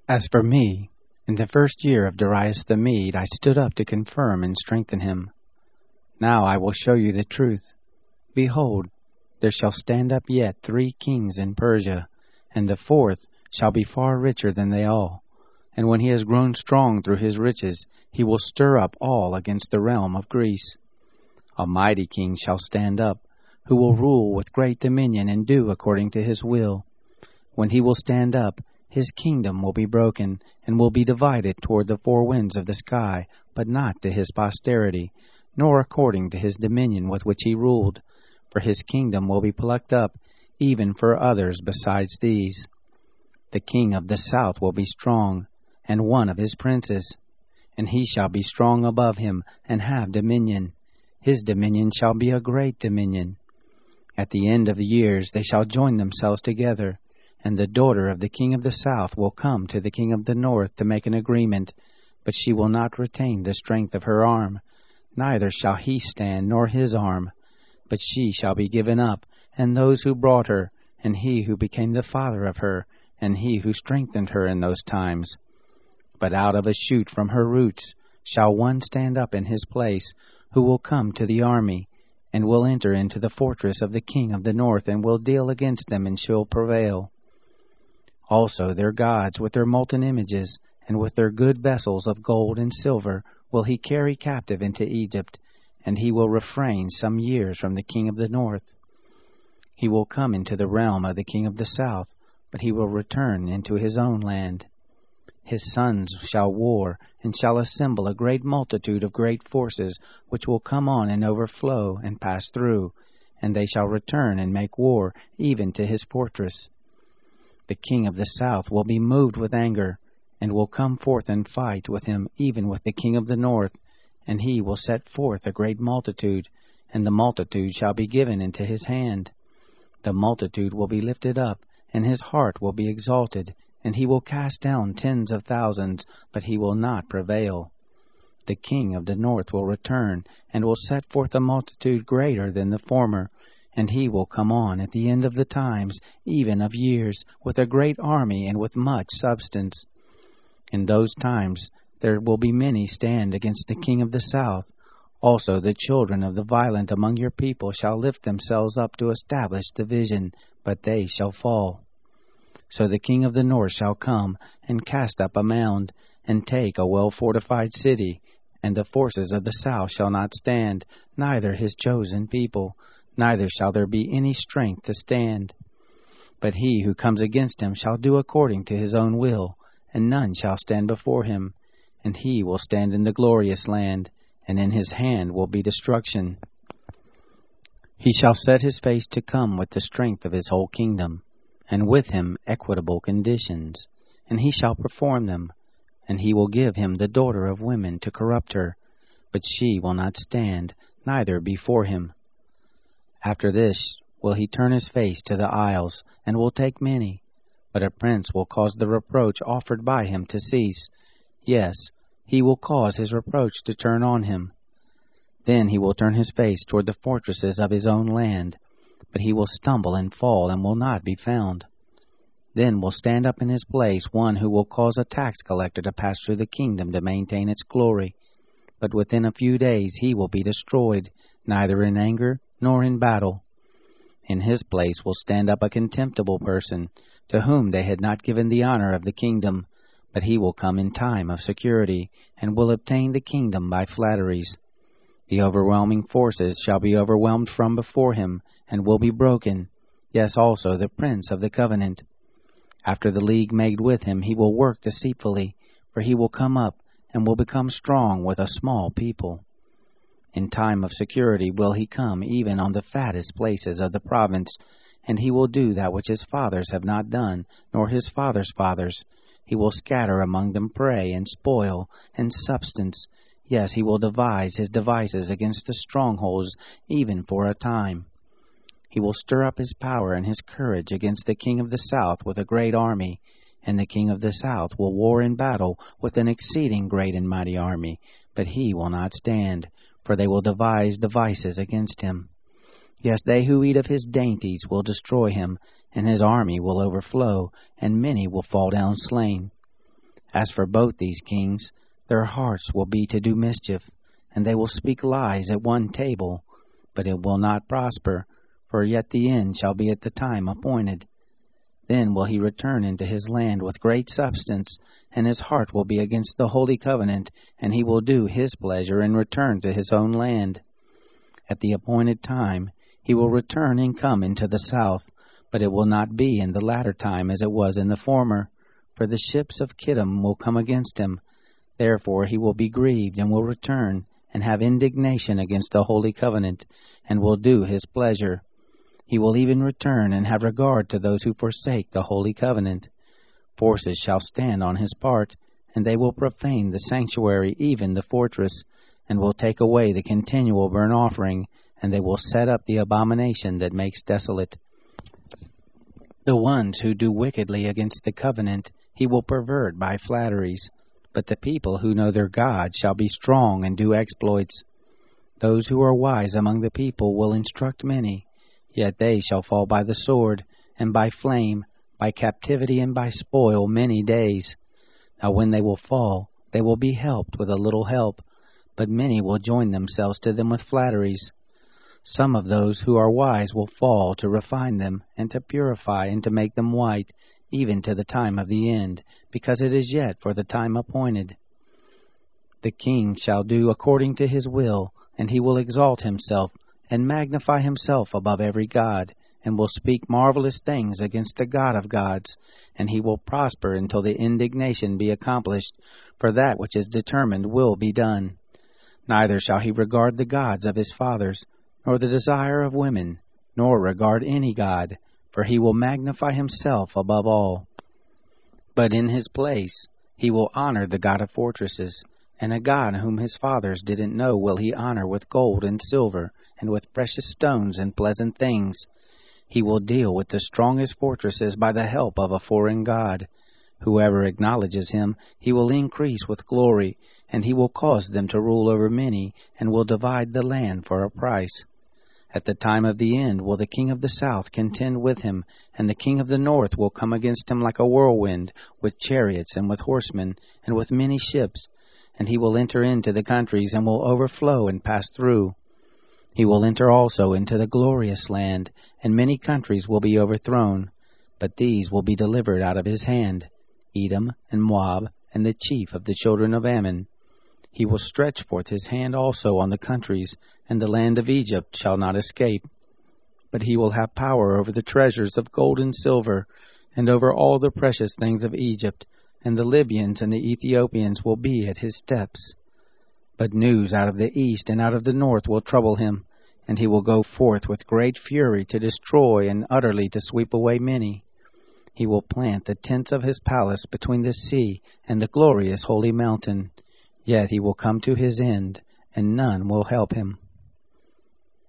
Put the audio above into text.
As for me, in the first year of Darius the Mede, I stood up to confirm and strengthen him. Now I will show you the truth. Behold, there shall stand up yet 3 kings in Persia, and the 4th shall be far richer than they all. And when he has grown strong through his riches, he will stir up all against the realm of Greece. A mighty king shall stand up, who will rule with great dominion and do according to his will. When he will stand up, his kingdom will be broken, and will be divided toward the 4 winds of the sky, but not to his posterity, nor according to his dominion with which he ruled. For his kingdom will be plucked up, even for others besides these. The king of the south will be strong, and one of his princes. And he shall be strong above him, and have dominion. His dominion shall be a great dominion. At the end of the years they shall join themselves together, and the daughter of the king of the south will come to the king of the north to make an agreement, but she will not retain the strength of her arm, neither shall he stand nor his arm. But she shall be given up, and those who brought her, and he who became the father of her, and he who strengthened her in those times. But out of a shoot from her roots shall one stand up in his place, who will come to the army, and will enter into the fortress of the king of the north, and will deal against them, and shall prevail. Also their gods with their molten images, and with their good vessels of gold and silver, will he carry captive into Egypt, and he will refrain some years from the king of the north. He will come into the realm of the king of the south, but he will return into his own land. His sons shall war, and shall assemble a great multitude of great forces, which will come on and overflow and pass through, and they shall return and make war, even to his fortress. The king of the south will be moved with anger, and will come forth and fight with him, even with the king of the north, and he will set forth a great multitude, and the multitude shall be given into his hand. The multitude will be lifted up, and his heart will be exalted, and he will cast down tens of thousands, but he will not prevail. The king of the north will return, and will set forth a multitude greater than the former, and he will come on at the end of the times, even of years, with a great army and with much substance. In those times there will be many stand against the king of the south. Also the children of the violent among your people shall lift themselves up to establish division, but they shall fall. So the king of the north shall come, and cast up a mound, and take a well-fortified city, and the forces of the south shall not stand, neither his chosen people, neither shall there be any strength to stand. But he who comes against him shall do according to his own will, and none shall stand before him. And he will stand in the glorious land, and in his hand will be destruction. He shall set his face to come with the strength of his whole kingdom, and with him equitable conditions, and he shall perform them. And he will give him the daughter of women to corrupt her, but she will not stand, neither before him. After this will he turn his face to the isles, and will take many. But a prince will cause the reproach offered by him to cease. Yes, he will cause his reproach to turn on him. Then he will turn his face toward the fortresses of his own land, but he will stumble and fall, and will not be found. Then will stand up in his place one who will cause a tax collector to pass through the kingdom to maintain its glory. But within a few days he will be destroyed, neither in anger nor in battle. In his place will stand up a contemptible person, to whom they had not given the honor of the kingdom, but he will come in time of security, and will obtain the kingdom by flatteries. The overwhelming forces shall be overwhelmed from before him, and will be broken, yes, also the prince of the covenant. After the league made with him he will work deceitfully, for he will come up, and will become strong with a small people. In time of security will he come even on the fattest places of the province, and he will do that which his fathers have not done, nor his fathers' fathers. He will scatter among them prey and spoil and substance. Yes, he will devise his devices against the strongholds, even for a time. He will stir up his power and his courage against the king of the south with a great army, and the king of the south will war in battle with an exceeding great and mighty army, but he will not stand, for they will devise devices against him. Yes, they who eat of his dainties will destroy him, and his army will overflow, and many will fall down slain. As for both these kings, their hearts will be to do mischief, and they will speak lies at one table, but it will not prosper, for yet the end shall be at the time appointed. Then will he return into his land with great substance, and his heart will be against the holy covenant, and he will do his pleasure and return to his own land. At the appointed time he will return and come into the south, but it will not be in the latter time as it was in the former, for the ships of Kittim will come against him. Therefore he will be grieved, and will return, and have indignation against the holy covenant, and will do his pleasure. He will even return and have regard to those who forsake the holy covenant. Forces shall stand on his part, and they will profane the sanctuary, even the fortress, and will take away the continual burnt offering, and they will set up the abomination that makes desolate. The ones who do wickedly against the covenant he will pervert by flatteries, but the people who know their God shall be strong and do exploits. Those who are wise among the people will instruct many, yet they shall fall by the sword, and by flame, by captivity, and by spoil many days. Now when they will fall, they will be helped with a little help, but many will join themselves to them with flatteries. Some of those who are wise will fall to refine them, and to purify, and to make them white, even to the time of the end, because it is yet for the time appointed. The king shall do according to his will, and he will exalt himself, and magnify himself above every god, and will speak marvelous things against the God of gods, and he will prosper until the indignation be accomplished, for that which is determined will be done. Neither shall he regard the gods of his fathers, nor the desire of women, nor regard any god, for he will magnify himself above all. But in his place he will honor the God of fortresses, and a God whom his fathers didn't know will he honor with gold and silver, and with precious stones and pleasant things. He will deal with the strongest fortresses by the help of a foreign god. Whoever acknowledges him, he will increase with glory, and he will cause them to rule over many, and will divide the land for a price. At the time of the end will the king of the south contend with him, and the king of the north will come against him like a whirlwind, with chariots and with horsemen, and with many ships. And he will enter into the countries, and will overflow and pass through. He will enter also into the glorious land, and many countries will be overthrown, but these will be delivered out of his hand, Edom and Moab, and the chief of the children of Ammon. He will stretch forth his hand also on the countries, and the land of Egypt shall not escape. But he will have power over the treasures of gold and silver, and over all the precious things of Egypt, and the Libyans and the Ethiopians will be at his steps. But news out of the east and out of the north will trouble him, and he will go forth with great fury to destroy and utterly to sweep away many. He will plant the tents of his palace between the sea and the glorious holy mountain. Yet he will come to his end, and none will help him.